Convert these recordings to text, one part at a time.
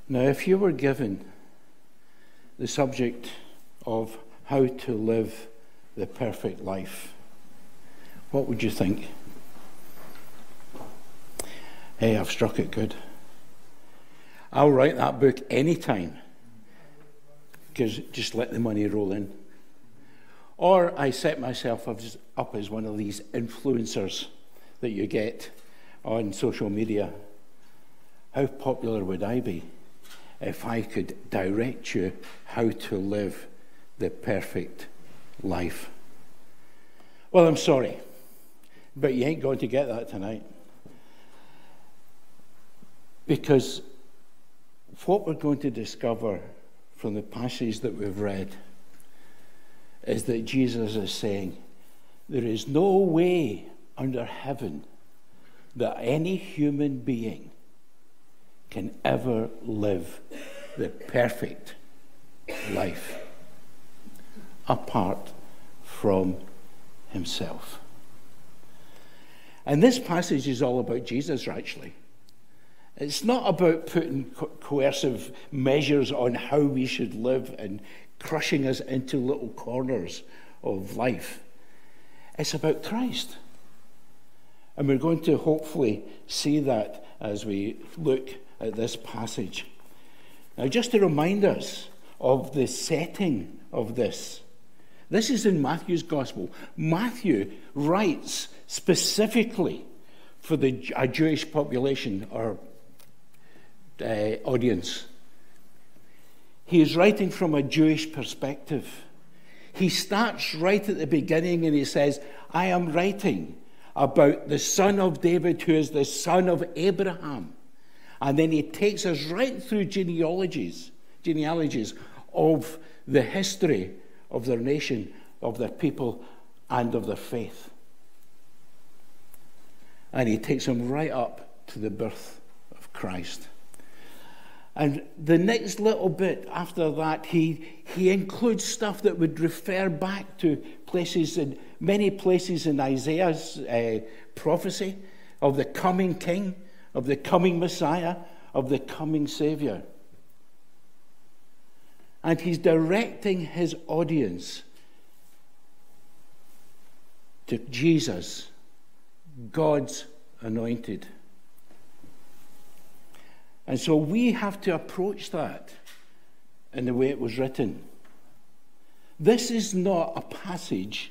Now, if you were given the subject of how to live the perfect life, what would you think? Hey, I've struck it good. I'll write that book anytime, because just let the money roll in. Or I set myself up as one of these influencers that you get on social media. How popular would I be if I could direct you how to live the perfect life? Well, I'm sorry, but you ain't going to get that tonight. Because what we're going to discover from the passage that we've read is that Jesus is saying, there is no way under heaven that any human being can ever live the perfect life apart from himself. And this passage is all about Jesus, actually. It's not about putting coercive measures on how we should live and crushing us into little corners of life. It's about Christ. And we're going to hopefully see that as we look at this passage. Now, just to remind us of the setting of this. This is in Matthew's Gospel. Matthew writes specifically for a Jewish population or audience. He is writing from a Jewish perspective. He starts right at the beginning and he says, I am writing about the son of David who is the son of Abraham. And then he takes us right through genealogies of the history of their nation, of their people, and of their faith. And he takes them right up to the birth of Christ. And the next little bit after that, he includes stuff that would refer back to many places in Isaiah's prophecy of the coming king, of the coming Messiah, of the coming Savior. And he's directing his audience to Jesus, God's anointed. And so we have to approach that in the way it was written. This is not a passage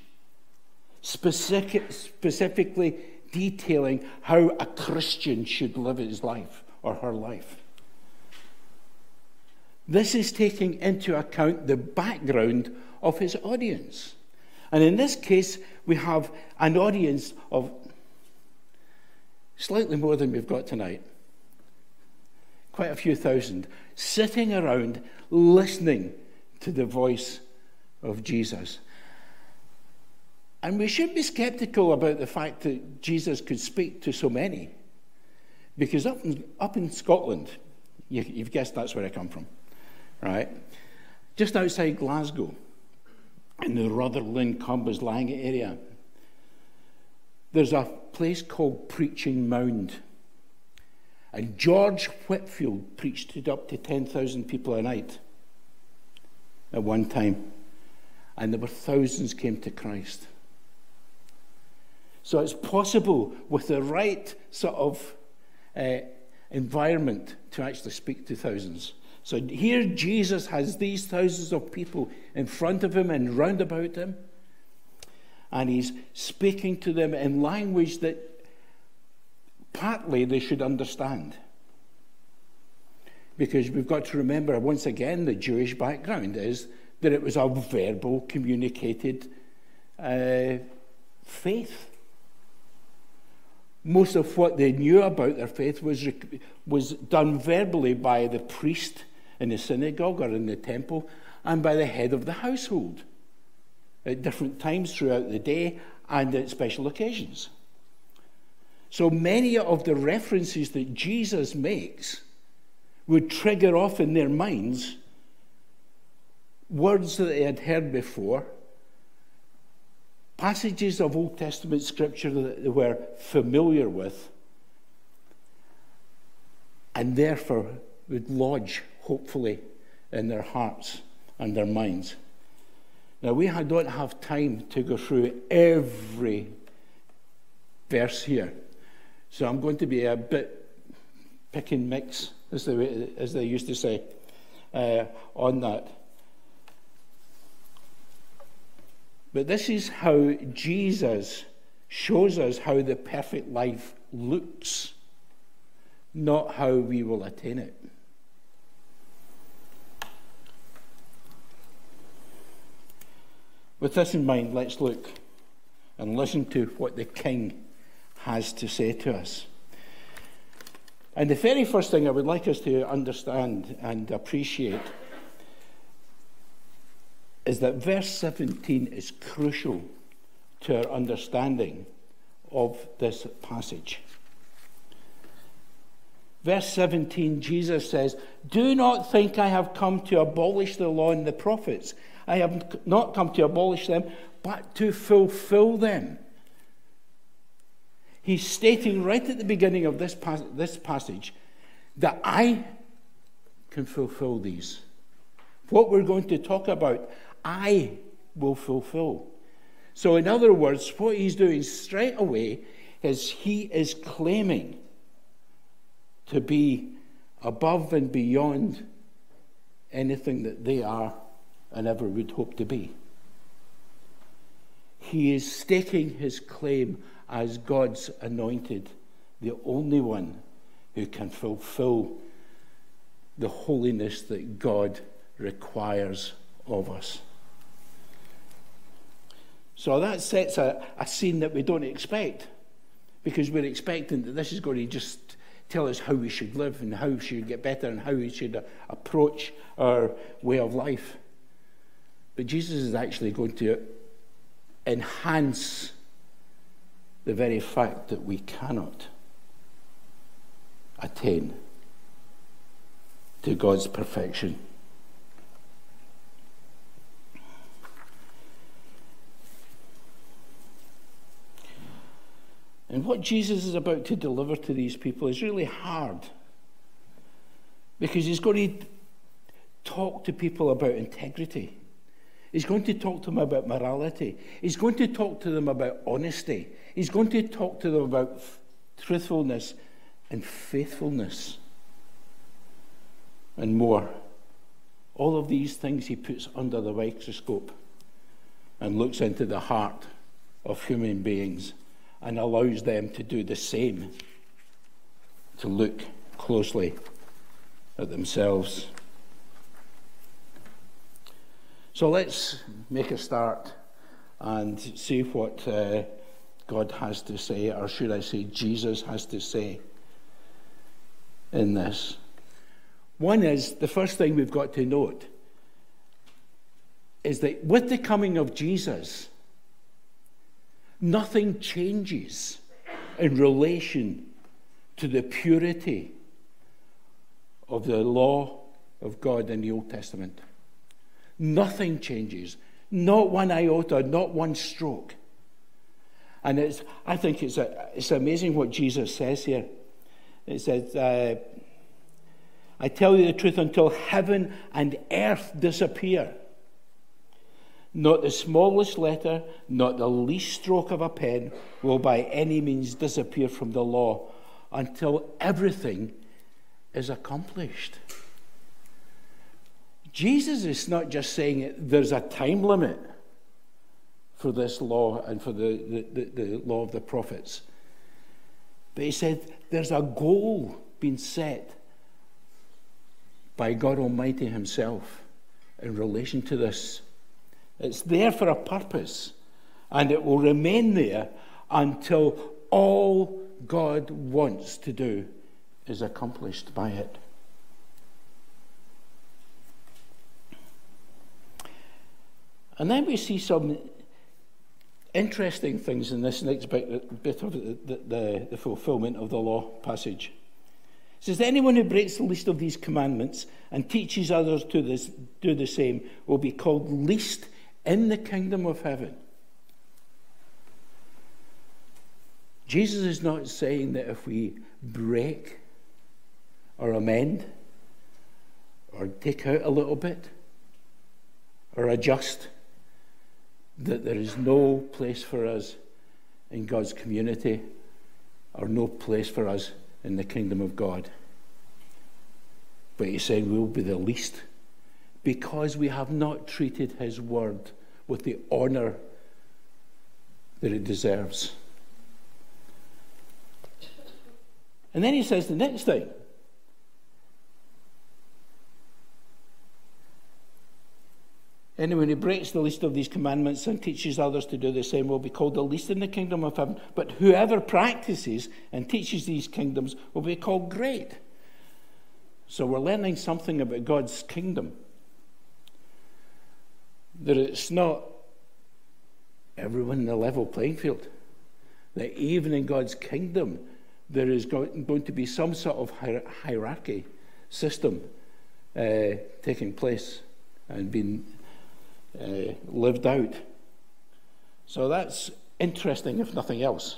specifically detailing how a Christian should live his life or her life. This is taking into account the background of his audience. And in this case, we have an audience of slightly more than we've got tonight. Quite a few thousand, sitting around listening to the voice of Jesus. And we should be skeptical about the fact that Jesus could speak to so many. Because up in Scotland, you've guessed that's where I come from, right? Just outside Glasgow, in the Rutherglen, Cambuslang area, there's a place called Preaching Mound. And George Whitefield preached to up to 10,000 people a night at one time. And there were thousands came to Christ. So it's possible with the right sort of environment to actually speak to thousands. So here Jesus has these thousands of people in front of him and round about him. And he's speaking to them in language that partly they should understand. Because we've got to remember, once again, the Jewish background is that it was a verbal, communicated faith. Most of what they knew about their faith was done verbally by the priest in the synagogue or in the temple and by the head of the household at different times throughout the day and at special occasions. So many of the references that Jesus makes would trigger off in their minds words that they had heard before, passages of Old Testament scripture that they were familiar with, and therefore would lodge, hopefully, in their hearts and their minds. Now, we don't have time to go through every verse here, so I'm going to be a bit pick and mix, as they used to say, on that. But this is how Jesus shows us how the perfect life looks, not how we will attain it. With this in mind, let's look and listen to what the King has to say to us. And the very first thing I would like us to understand and appreciate is that verse 17 is crucial to our understanding of this passage. Verse 17, Jesus says, "Do not think I have come to abolish the law and the prophets. I have not come to abolish them, but to fulfill them." He's stating right at the beginning of this passage that I can fulfill these. What we're going to talk about, I will fulfill. So in other words, what he's doing straight away is he is claiming to be above and beyond anything that they are and ever would hope to be. He is staking his claim as God's anointed, the only one who can fulfill the holiness that God requires of us. So that sets a scene that we don't expect, because we're expecting that this is going to just tell us how we should live and how we should get better and how we should approach our way of life. But Jesus is actually going to enhance the very fact that we cannot attain to God's perfection. And what Jesus is about to deliver to these people is really hard, because he's going to talk to people about integrity. He's going to talk to them about morality. He's going to talk to them about honesty. He's going to talk to them about truthfulness and faithfulness and more. All of these things he puts under the microscope and looks into the heart of human beings and allows them to do the same, to look closely at themselves. So let's make a start and see what God has to say, or should I say Jesus has to say in this. One is, the first thing we've got to note is that with the coming of Jesus, nothing changes in relation to the purity of the law of God in the Old Testament. Nothing changes. Not one iota, not one stroke. And I think it's amazing what Jesus says here. It says, I tell you the truth, until heaven and earth disappear, not the smallest letter, not the least stroke of a pen will by any means disappear from the law until everything is accomplished. Jesus is not just saying there's a time limit for this law and for the law of the prophets, but he said there's a goal being set by God Almighty himself in relation to this. It's there for a purpose, and it will remain there until all God wants to do is accomplished by it. And then we see some interesting things in this next bit of the fulfillment of the law passage. It says, anyone who breaks the least of these commandments and teaches others to do the same will be called least in the kingdom of heaven. Jesus is not saying that if we break or amend or take out a little bit or adjust, that there is no place for us in God's community or no place for us in the kingdom of God. But he said we'll be the least because we have not treated his word with the honor that it deserves. And then he says the next thing. Anyone who breaks the least of these commandments and teaches others to do the same will be called the least in the kingdom of heaven. But whoever practices and teaches these kingdoms will be called great. So we're learning something about God's kingdom. That it's not everyone in a level playing field. That even in God's kingdom, there is going to be some sort of hierarchy system taking place and being lived out. So that's interesting, if nothing else.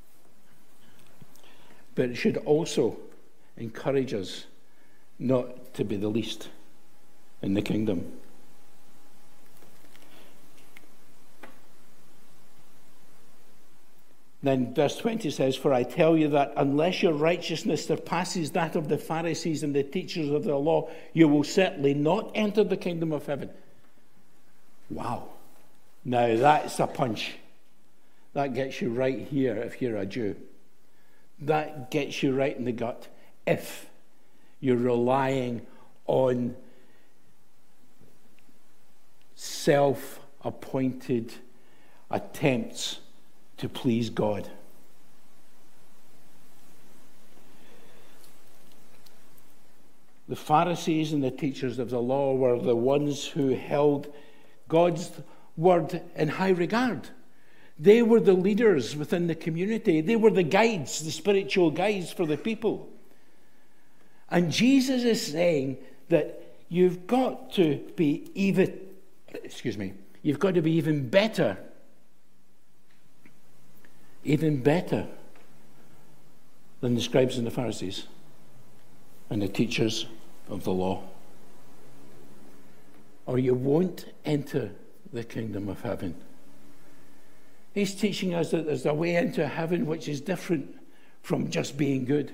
But it should also encourage us not to be the least in the kingdom. Then verse 20 says, "For I tell you that unless your righteousness surpasses that of the Pharisees and the teachers of the law, you will certainly not enter the kingdom of heaven." Wow. Now that's a punch. That gets you right here if you're a Jew. That gets you right in the gut if you're relying on self-appointed attempts to please God. The Pharisees and the teachers of the law were the ones who held God's word in high regard. They were the leaders within the community. They were the guides, the spiritual guides for the people. And Jesus is saying that you've got to be even better. Even better than the scribes and the Pharisees and the teachers of the law. Or you won't enter the kingdom of heaven. He's teaching us that there's a way into heaven which is different from just being good.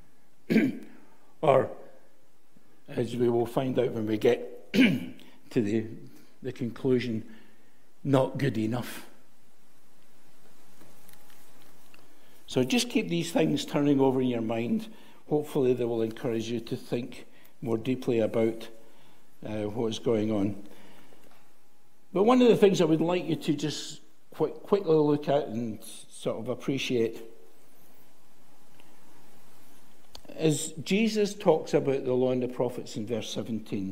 Or, as we will find out when we get to the conclusion, not good enough. So just keep these things turning over in your mind. Hopefully they will encourage you to think more deeply about what is going on. But one of the things I would like you to just quickly look at and sort of appreciate is Jesus talks about the law and the prophets in verse 17.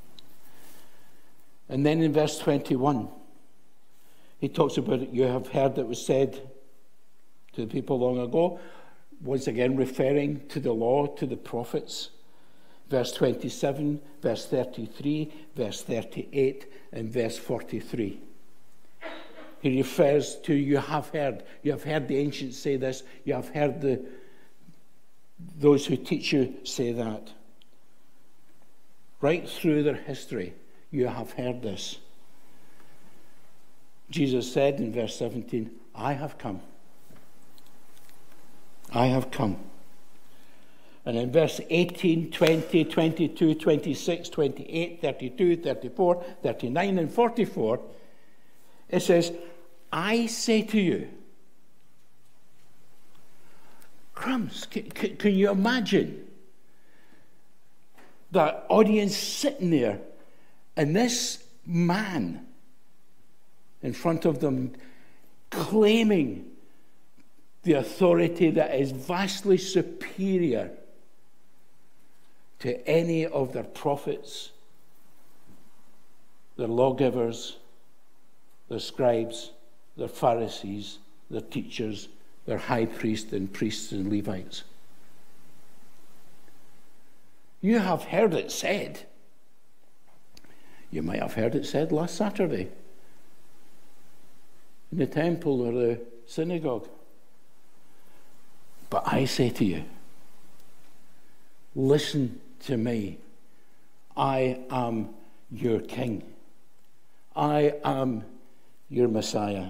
And then in verse 21, he talks about it. You have heard it was said to the people long ago, once again referring to the law, to the prophets. Verse 27, verse 33, verse 38, and verse 43. He refers to, you have heard the ancients say this, you have heard those who teach you say that. Right through their history, you have heard this. Jesus said in verse 17, I have come. I have come. And in verse 18, 20, 22, 26, 28, 32, 34, 39, and 44, it says, I say to you. Crumbs, can you imagine that audience sitting there and this man in front of them claiming the authority that is vastly superior to any of their prophets, their lawgivers, their scribes, their Pharisees, their teachers, their high priests and Levites. You have heard it said. You might have heard it said last Saturday in the temple or the synagogue. But I say to you, listen to me. I am your king. I am your Messiah.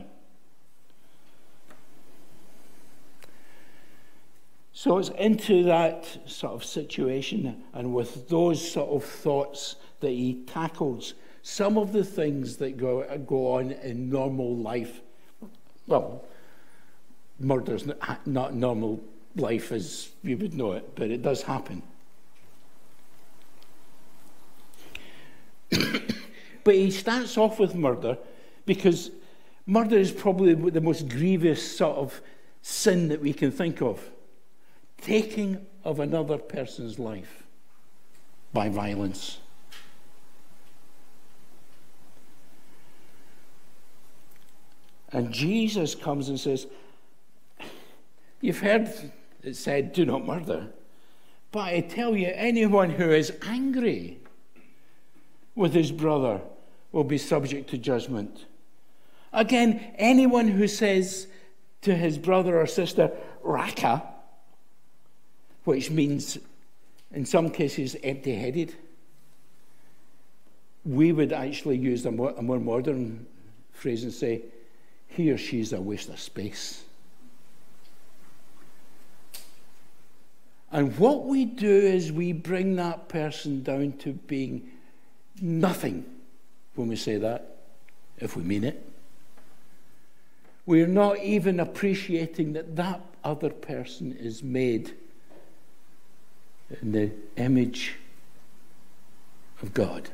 So it's into that sort of situation, and with those sort of thoughts that he tackles some of the things that go on in normal life. Well, murder's not normal life as you would know it, but it does happen. But he starts off with murder because murder is probably the most grievous sort of sin that we can think of. Taking of another person's life by violence. And Jesus comes and says, you've heard it said, do not murder. But I tell you, anyone who is angry with his brother will be subject to judgment. Again, anyone who says to his brother or sister, Raka, which means, in some cases, empty-headed, we would actually use a more modern phrase and say, he or she is a waste of space. And what we do is we bring that person down to being nothing when we say that, if we mean it. We're not even appreciating that that other person is made in the image of God.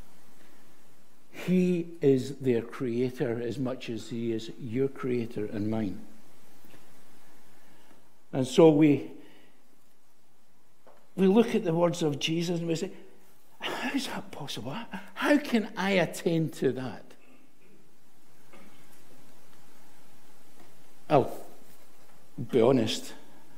He is their creator as much as he is your creator and mine. And so we look at the words of Jesus and we say, how is that possible? How can I attain to that? I'll be honest.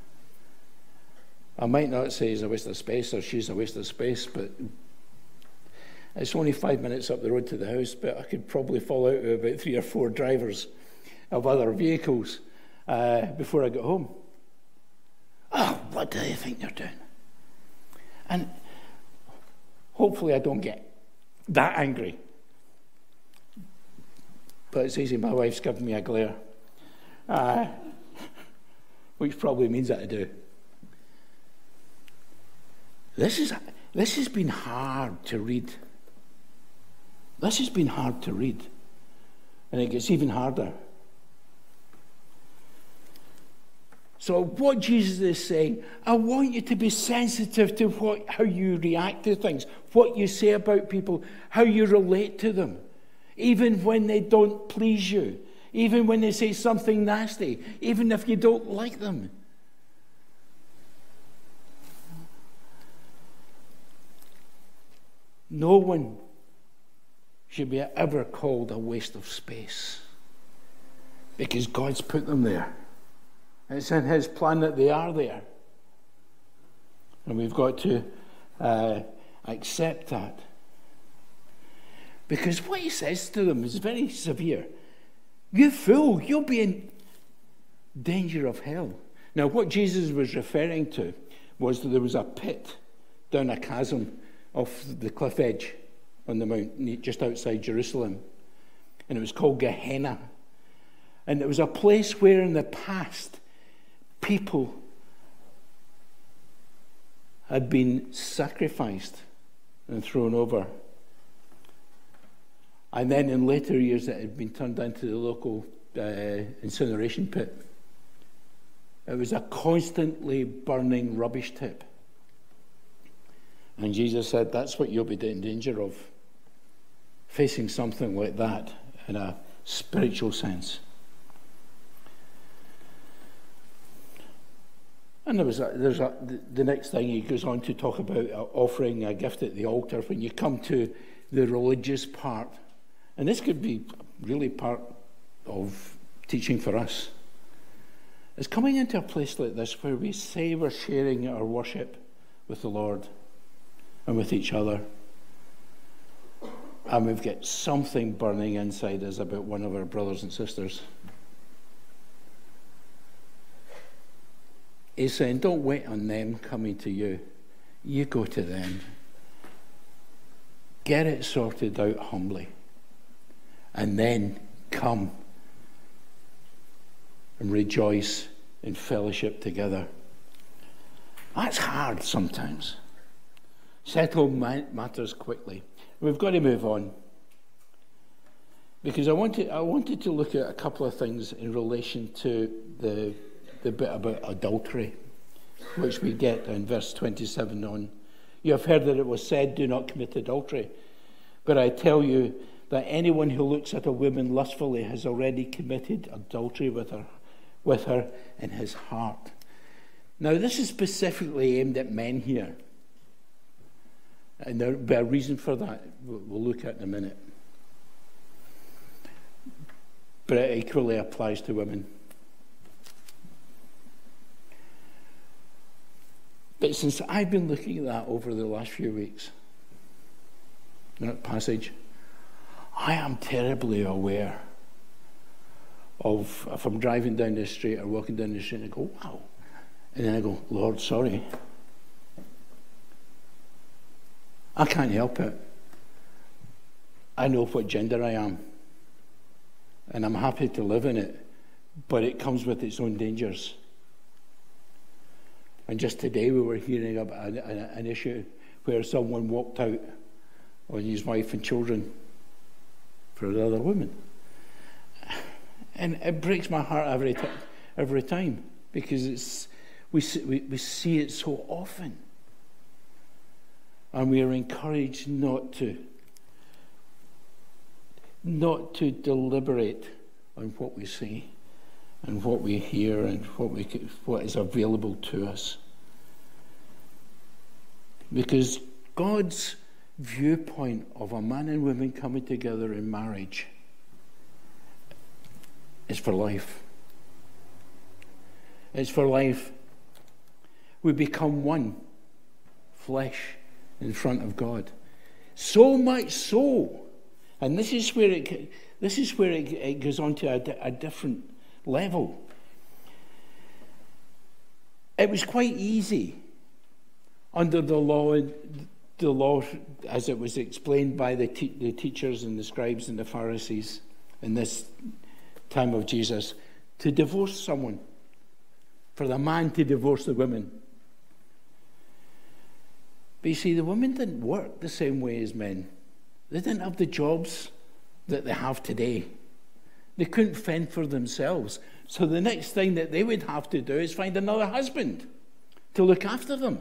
I might not say he's a waste of space or she's a waste of space, but it's only 5 minutes up the road to the house, but I could probably fall out with about 3 or 4 drivers of other vehicles before I got home. Oh, what do they think they're doing? And hopefully I don't get that angry. But it's easy, my wife's giving me a glare. Which probably means that I do. This has been hard to read. This has been hard to read. And it gets even harder. So what Jesus is saying, I want you to be sensitive to how you react to things, what you say about people, how you relate to them, even when they don't please you, even when they say something nasty, even if you don't like them. No one should be ever called a waste of space because God's put them there. It's in his plan that they are there. And we've got to accept that. Because what he says to them is very severe. You fool, you'll be in danger of hell. Now, what Jesus was referring to was that there was a pit down a chasm off the cliff edge on the mount, just outside Jerusalem. And it was called Gehenna. And it was a place where in the past people had been sacrificed and thrown over. And then in later years it had been turned into the local incineration pit. It was a constantly burning rubbish tip. And Jesus said, that's what you'll be in danger of, facing something like that in a spiritual sense. And the next thing he goes on to talk about offering a gift at the altar when you come to the religious part. And this could be really part of teaching for us. It's coming into a place like this where we say we're sharing our worship with the Lord and with each other. And we've got something burning inside us about one of our brothers and sisters. He's saying, don't wait on them coming to you. You go to them. Get it sorted out humbly. And then come and rejoice in fellowship together. That's hard sometimes. Settle matters quickly. We've got to move on. Because I wanted to look at a couple of things in relation to the bit about adultery, which we get in verse 27 on. You have heard that it was said, do not commit adultery. But I tell you that anyone who looks at a woman lustfully has already committed adultery with her in his heart. Now, this is specifically aimed at men here. And there'll be a reason for that we'll look at in a minute. But it equally applies to women. But since I've been looking at that over the last few weeks, that passage, I am terribly aware of if I'm driving down the street or walking down the street and I go, wow. And then I go, Lord, sorry. I can't help it. I know what gender I am. And I'm happy to live in it. But it comes with its own dangers. And just today we were hearing about an issue where someone walked out on his wife and children for another woman. And it breaks my heart every time because we see it so often. And we are encouraged not to deliberate on what we see and what we hear and what is available to us. Because God's viewpoint of a man and woman coming together in marriage is for life. It's for life. We become one flesh in front of God. So much so, and this is where it goes on to a different level. It was quite easy under the law as it was explained by the teachers and the scribes and the Pharisees in this time of Jesus, to divorce someone, for the man to divorce the woman. But you see, the women didn't work the same way as men. They didn't have the jobs that they have today. They couldn't fend for themselves. So the next thing that they would have to do is find another husband to look after them.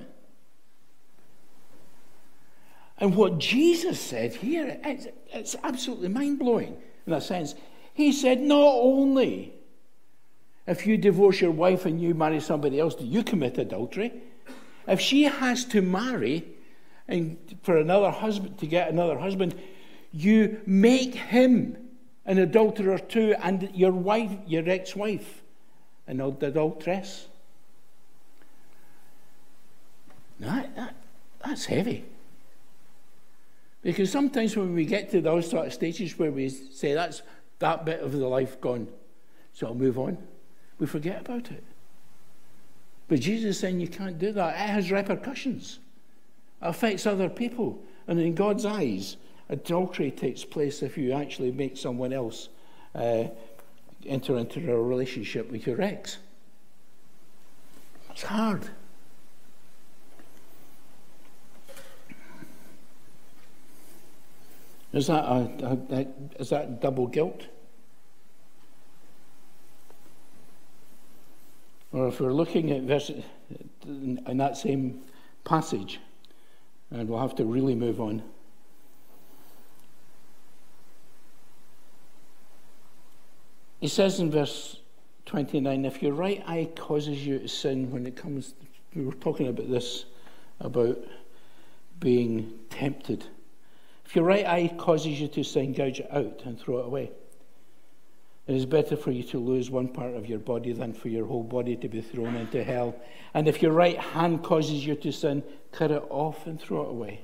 And what Jesus said here, it's absolutely mind-blowing in a sense. He said, not only if you divorce your wife and you marry somebody else, do you commit adultery? If she has to marry and for another husband, to get another husband, you make him an adulterer too, and your wife, your ex-wife, an adulteress. That's heavy. Because sometimes when we get to those sort of stages where we say that's that bit of the life gone, so I'll move on, we forget about it. But Jesus is saying you can't do that. It has repercussions. It affects other people. And in God's eyes, adultery takes place if you actually make someone else enter into a relationship with your ex. It's hard. Is that double guilt? Or if we're looking at verses in that same passage, and we'll have to really move on. He says in verse 29, if your right eye causes you to sin when it comes, we were talking about this, about being tempted. If your right eye causes you to sin, gouge it out and throw it away. It is better for you to lose one part of your body than for your whole body to be thrown into hell. And if your right hand causes you to sin, cut it off and throw it away.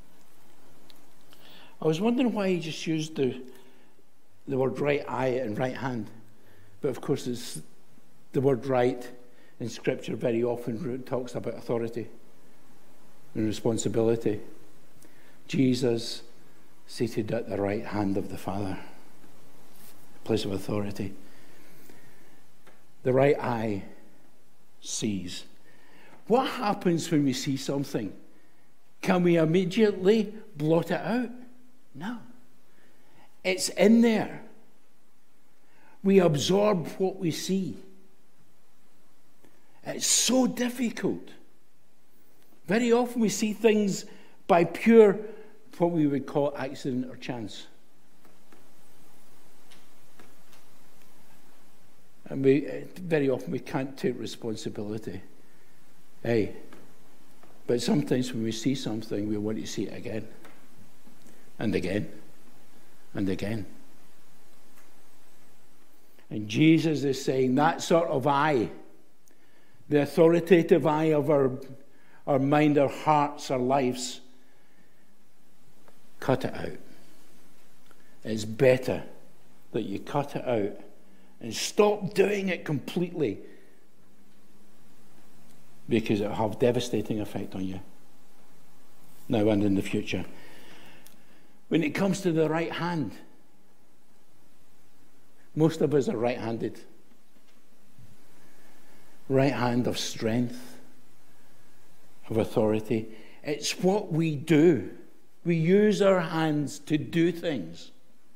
I was wondering why he just used the word right eye and right hand. But of course, it's the word right in Scripture very often talks about authority and responsibility. Jesus seated at the right hand of the Father, place of authority. The right eye sees. What happens when we see something? Can we immediately blot it out? No. It's in there. We absorb what we see. It's so difficult. Very often we see things by pure, what we would call accident or chance. And very often we can't take responsibility. Hey, but sometimes when we see something, we want to see it again, and again, and again. And Jesus is saying that sort of eye, the authoritative eye of our mind, our hearts, our lives, cut it out. It's better that you cut it out and stop doing it completely, because it will have a devastating effect on you now and in the future. When it comes to the right hand, most of us are right-handed. Right hand of strength, of authority. It's what we do. We use our hands to do things.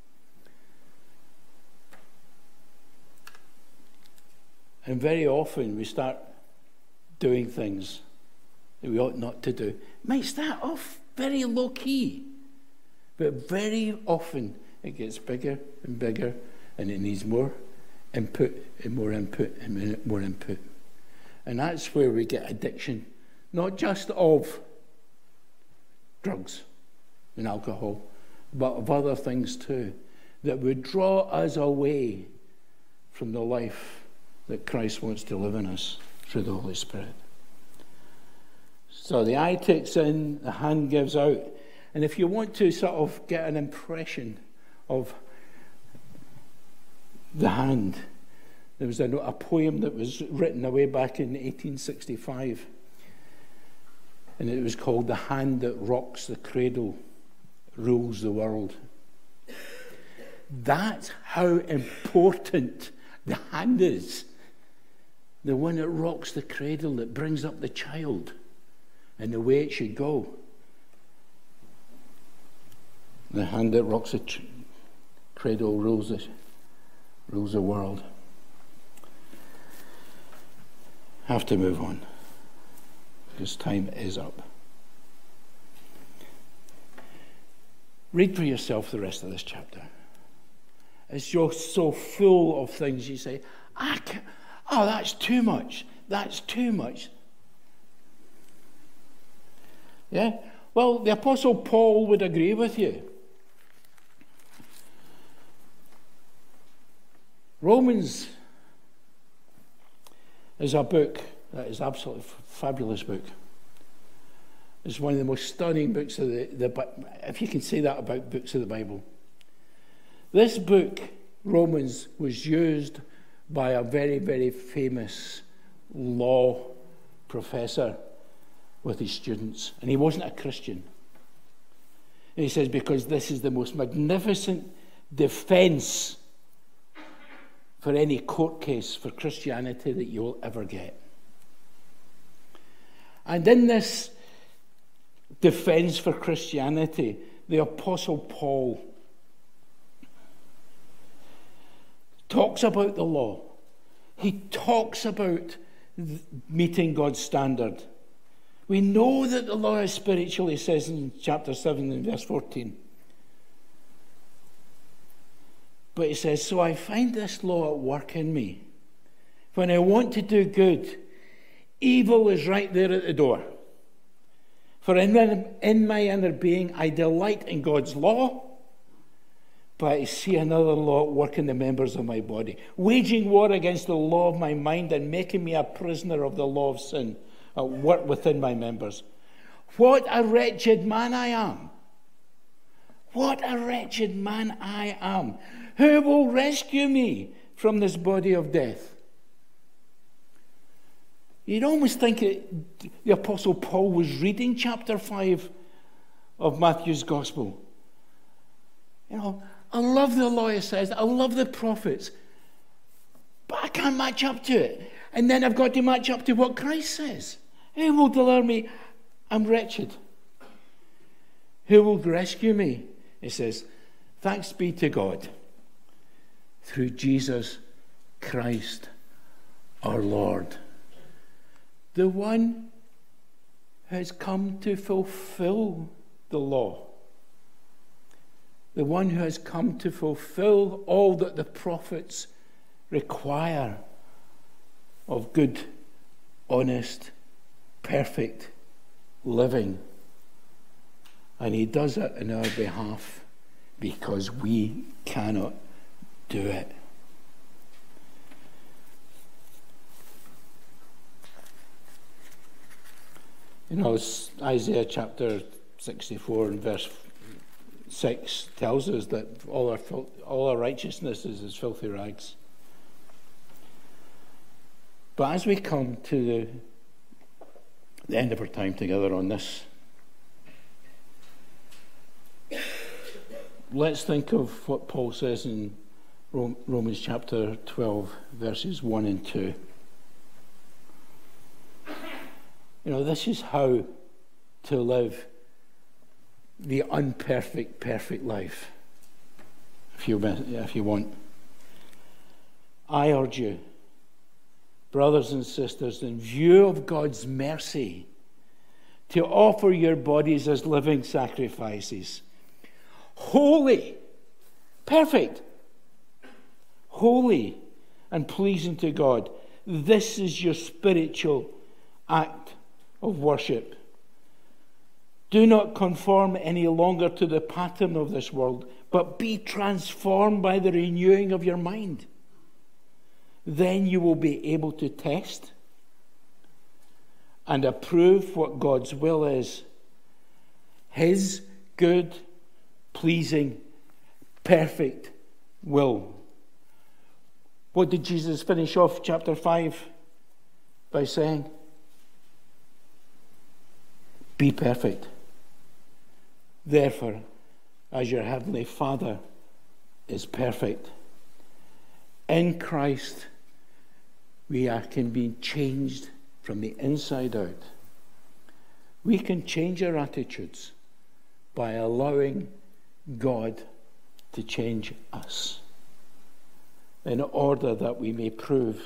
And very often we start doing things that we ought not to do. It might start off very low key, but very often it gets bigger and bigger, and it needs more input and more input and more input. And that's where we get addiction, not just of drugs and alcohol, but of other things too, that would draw us away from the life that Christ wants to live in us through the Holy Spirit. So the eye takes in, the hand gives out. And if you want to sort of get an impression of the hand, there was a poem that was written away back in 1865, and it was called "The Hand That Rocks the Cradle Rules the World." That's how important the hand is. The one that rocks the cradle, that brings up the child and the way it should go. The hand that rocks the cradle rules the world. Have to move on because time is up. Read for yourself the rest of this chapter. It's just so full of things you say, oh, that's too much. That's too much. Yeah? Well, the Apostle Paul would agree with you. Romans is a book that is absolutely fabulous book. It's one of the most stunning books of the if you can say that about books of the Bible. This book, Romans, was used by a very, very famous law professor with his students, and he wasn't a Christian. And he says, because this is the most magnificent defense for any court case for Christianity that you will ever get. And in this defense for Christianity, the Apostle Paul talks about the law. He talks about meeting God's standard. We know that the law is spiritual, he says in chapter 7 and verse 14. But he says, so I find this law at work in me. When I want to do good, evil is right there at the door. For in my inner being, I delight in God's law, but I see another law at work in the members of my body, waging war against the law of my mind and making me a prisoner of the law of sin at work within my members. What a wretched man I am. What a wretched man I am. Who will rescue me from this body of death? You'd almost think the Apostle Paul was reading chapter 5 of Matthew's Gospel. You know, I love the law, it says, I love the prophets, but I can't match up to it. And then I've got to match up to what Christ says. Who will deliver me? I'm wretched. Who will rescue me? It says, thanks be to God through Jesus Christ our Lord. The one who has come to fulfill the law. The one who has come to fulfill all that the prophets require of good, honest, perfect living. And he does it in our behalf because we cannot do it. You know, Isaiah chapter 64 and verse 6 tells us that all our righteousness is as filthy rags. But as we come to the end of our time together on this, let's think of what Paul says in Romans chapter 12, verses 1 and 2. You know, this is how to live the unperfect, perfect life, if you want. I urge you, brothers and sisters, in view of God's mercy, to offer your bodies as living sacrifices, holy, perfect, holy, and pleasing to God. This is your spiritual act of worship. Do not conform any longer to the pattern of this world, but be transformed by the renewing of your mind. Then you will be able to test and approve what God's will is, His good, pleasing, perfect will. What did Jesus finish off chapter 5 by saying? Be perfect. Therefore, as your heavenly Father is perfect. In Christ, we can be changed from the inside out. We can change our attitudes by allowing God to change us in order that we may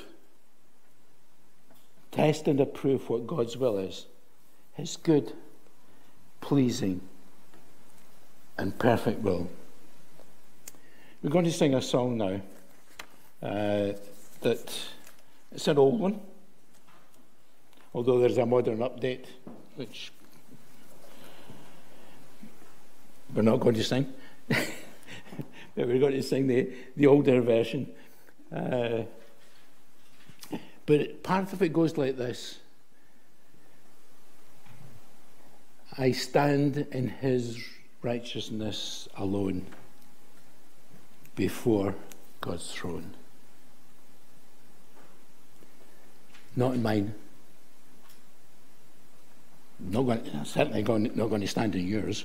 test and approve what God's will is, His good, pleasing, and perfect will. We're going to sing a song now that it's an old one, although there's a modern update, which we're not going to sing. But we're going to sing the older version. But part of it goes like this. I stand in His righteousness alone before God's throne. Not in mine. Certainly not going to stand in yours.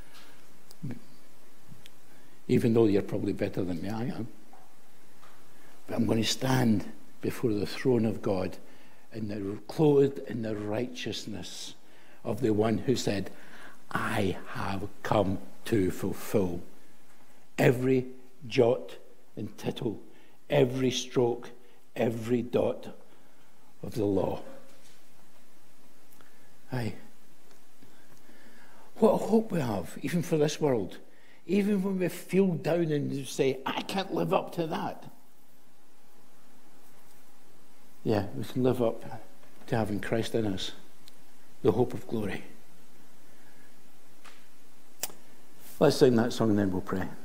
Even though you're probably better than me, I am. But I'm going to stand before the throne of God clothed in the righteousness of the one who said, I have come to fulfill every jot and tittle, every stroke, every dot of the law. Aye. What a hope we have, even for this world. Even when we feel down and say, I can't live up to that. Yeah, we can live up to having Christ in us, the hope of glory. Let's sing that song and then we'll pray.